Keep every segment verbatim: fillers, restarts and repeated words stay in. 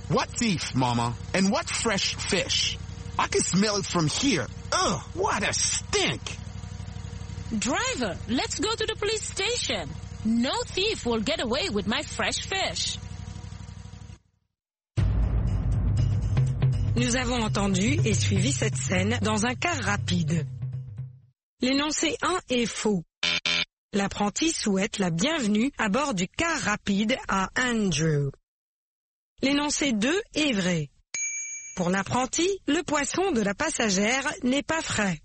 What thief, Mama? And what fresh fish? I can smell it from here. Ugh, what a stink! Driver, let's go to the police station. No thief will get away with my fresh fish. Nous avons entendu et suivi cette scène dans un cas rapide. L'énoncé un est faux. L'apprenti souhaite la bienvenue à bord du car rapide à Andrew. L'énoncé deux est vrai. Pour l'apprenti, le poisson de la passagère n'est pas frais.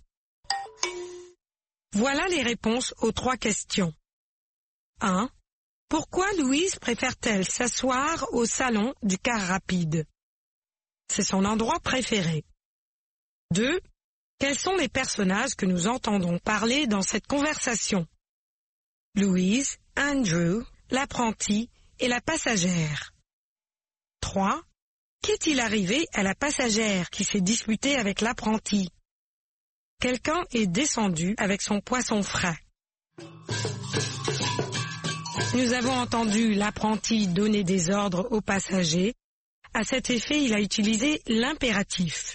Voilà les réponses aux trois questions. un. Pourquoi Louise préfère-t-elle s'asseoir au salon du car rapide? C'est son endroit préféré. deux. Quels sont les personnages que nous entendons parler dans cette conversation? Louise, Andrew, l'apprenti et la passagère. trois. Qu'est-il arrivé à la passagère qui s'est disputée avec l'apprenti? Quelqu'un est descendu avec son poisson frais. Nous avons entendu l'apprenti donner des ordres aux passagers. À cet effet, il a utilisé l'impératif.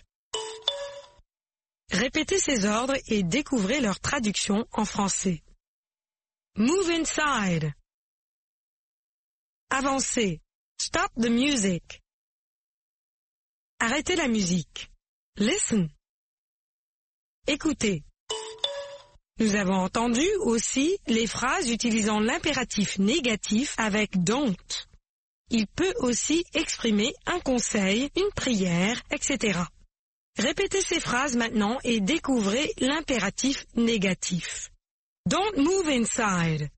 Répétez ces ordres et découvrez leur traduction en français. Move inside. Avancez. Stop the music. Arrêtez la musique. Listen. Écoutez. Nous avons entendu aussi les phrases utilisant l'impératif négatif avec don't. Il peut aussi exprimer un conseil, une prière, et cetera. Répétez ces phrases maintenant et découvrez l'impératif négatif. Don't move inside.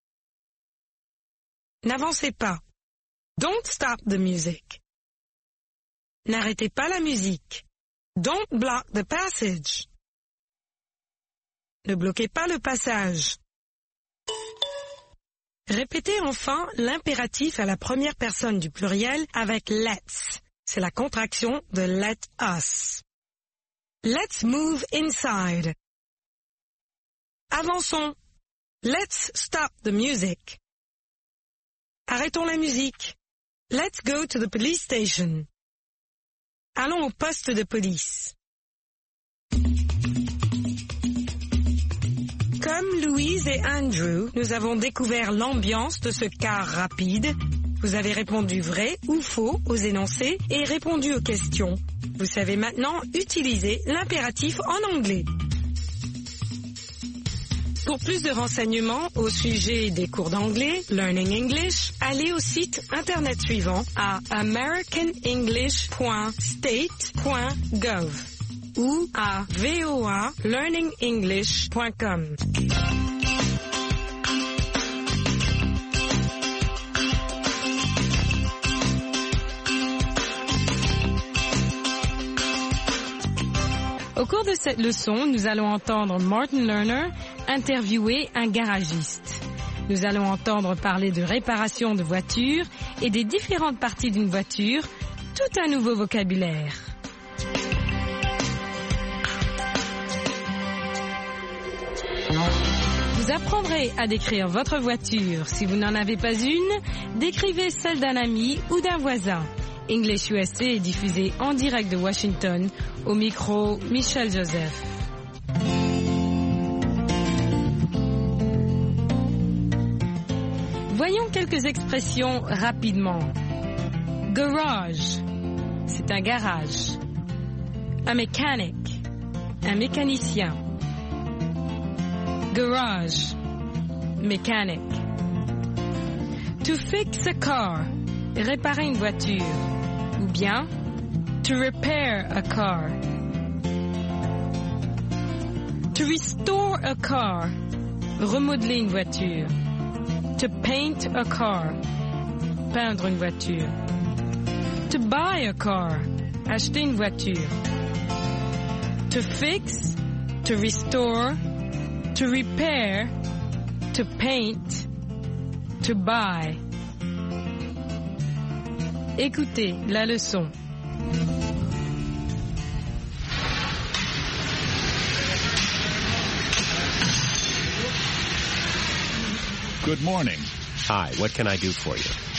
N'avancez pas. Don't stop the music. N'arrêtez pas la musique. Don't block the passage. Ne bloquez pas le passage. Répétez enfin l'impératif à la première personne du pluriel avec let's. C'est la contraction de let us. Let's move inside. Avançons. Let's stop the music. Arrêtons la musique. Let's go to the police station. Allons au poste de police. Comme Louise et Andrew, nous avons découvert l'ambiance de ce car rapide. Vous avez répondu vrai ou faux aux énoncés et répondu aux questions. Vous savez maintenant utiliser l'impératif en anglais. Pour plus de renseignements au sujet des cours d'anglais, Learning English, allez au site internet suivant à american english point state point gov ou à voa learning english point com. Au cours de cette leçon, nous allons entendre Martin Lerner interviewer un garagiste. Nous allons entendre parler de réparation de voitures et des différentes parties d'une voiture, tout un nouveau vocabulaire. Vous apprendrez à décrire votre voiture. Si vous n'en avez pas une, décrivez celle d'un ami ou d'un voisin. English U S A est diffusé en direct de Washington, au micro Michel Joseph. Voyons quelques expressions rapidement. Garage, c'est un garage. Un mechanic, un mécanicien. Garage, mechanic. To fix a car, réparer une voiture. Ou bien, to repair a car. To restore a car, remodeler une voiture. To paint a car, peindre une voiture. To buy a car, acheter une voiture. To fix, to restore, to repair, to paint, to buy. Écoutez la leçon. Good morning. Hi, what can I do for you?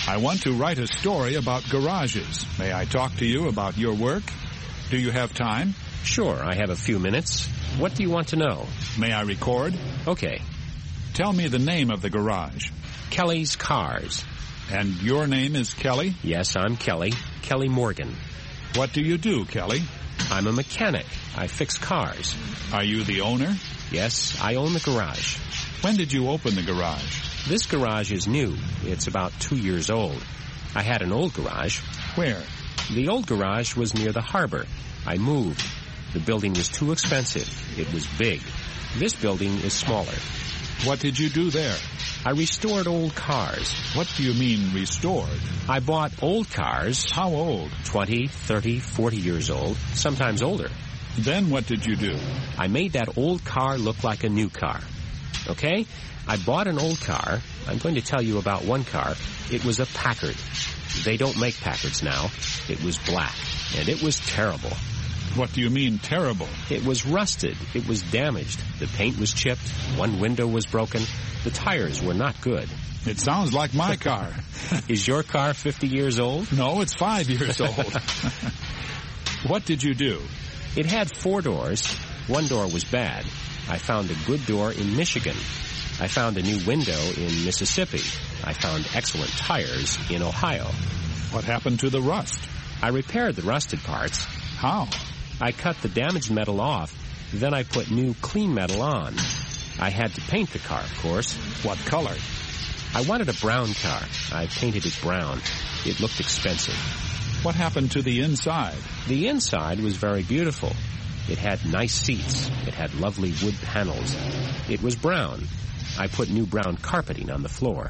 I want to write a story about garages. May I talk to you about your work? Do you have time? Sure, I have a few minutes. What do you want to know? May I record? Okay. Tell me the name of the garage. Kelly's Cars. And your name is Kelly? Yes, I'm Kelly. Kelly Morgan. What do you do, Kelly? I'm a mechanic. I fix cars. Are you the owner? Yes, I own the garage. When did you open the garage? This garage is new. It's about two years old. I had an old garage. Where? The old garage was near the harbor. I moved. The building was too expensive. It was big. This building is smaller. What did you do there? I restored old cars. What do you mean, restored? I bought old cars. How old? twenty, thirty, forty years old, sometimes older. Then what did you do? I made that old car look like a new car. Okay? I bought an old car. I'm going to tell you about one car. It was a Packard. They don't make Packards now. It was black, and it was terrible. What do you mean, terrible? It was rusted. It was damaged. The paint was chipped. One window was broken. The tires were not good. It sounds like my car. Is your car fifty years old? No, it's five years old. What did you do? It had four doors. One door was bad. I found a good door in Michigan. I found a new window in Mississippi. I found excellent tires in Ohio. What happened to the rust? I repaired the rusted parts. How? I cut the damaged metal off. Then I put new clean metal on. I had to paint the car, of course. What color? I wanted a brown car. I painted it brown. It looked expensive. What happened to the inside? The inside was very beautiful. It had nice seats. It had lovely wood panels. It was brown. I put new brown carpeting on the floor.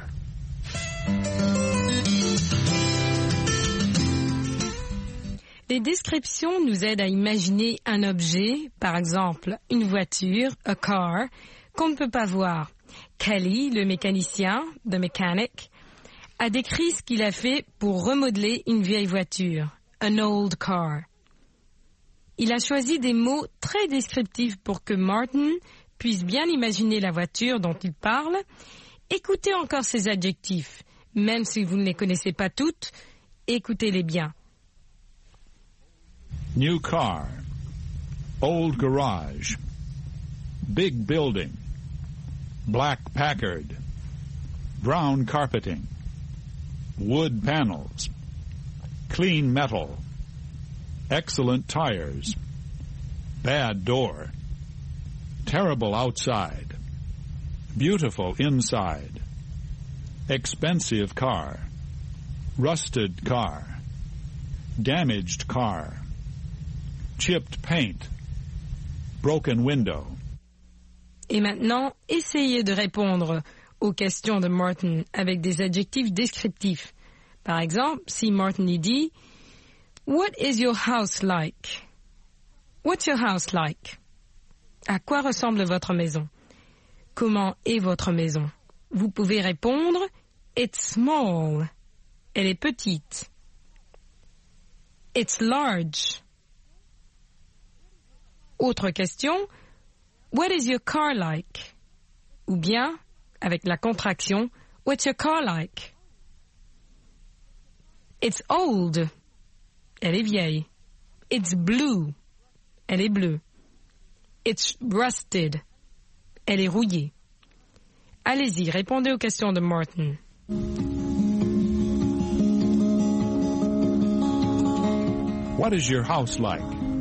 Les descriptions nous aident à imaginer un objet, par exemple une voiture, a car, qu'on ne peut pas voir. Kelly, le mécanicien, the mechanic, a décrit ce qu'il a fait pour remodeler une vieille voiture, an old car. Il a choisi des mots très descriptifs pour que Martin puisse bien imaginer la voiture dont il parle. Écoutez encore ces adjectifs, même si vous ne les connaissez pas toutes, écoutez-les bien. New car, old garage, big building, black Packard, brown carpeting, wood panels, clean metal, excellent tires, bad door, terrible outside, beautiful inside, expensive car, rusted car, damaged car, chipped paint, broken window. Et maintenant, essayez de répondre aux questions de Martin avec des adjectifs descriptifs. Par exemple, si Martin y dit « What is your house like? » What's your house like? À quoi ressemble votre maison? Comment est votre maison? Vous pouvez répondre « It's small. » Elle est petite. « It's large. » Autre question, what is your car like? Ou bien, avec la contraction, what's your car like? It's old. Elle est vieille. It's blue. Elle est bleue. It's rusted. Elle est rouillée. Allez-y, répondez aux questions de Martin. What is your house like?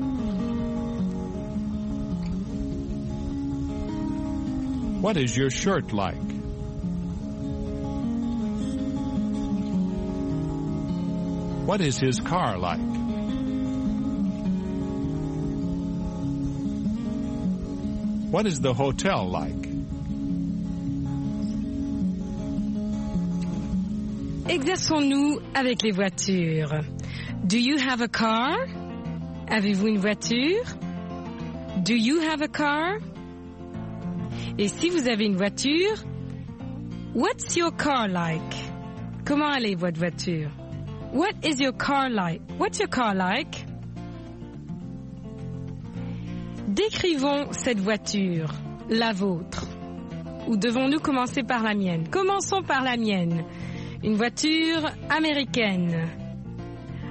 What is your shirt like? What is his car like? What is the hotel like? Exerçons-nous avec les voitures. Do you have a car? Avez-vous une voiture? Do you have a car? Et si vous avez une voiture, what's your car like? Comment allait votre voiture? What is your car like? What's your car like? Décrivons cette voiture, la vôtre. Ou devons-nous commencer par la mienne? Commençons par la mienne. Une voiture américaine.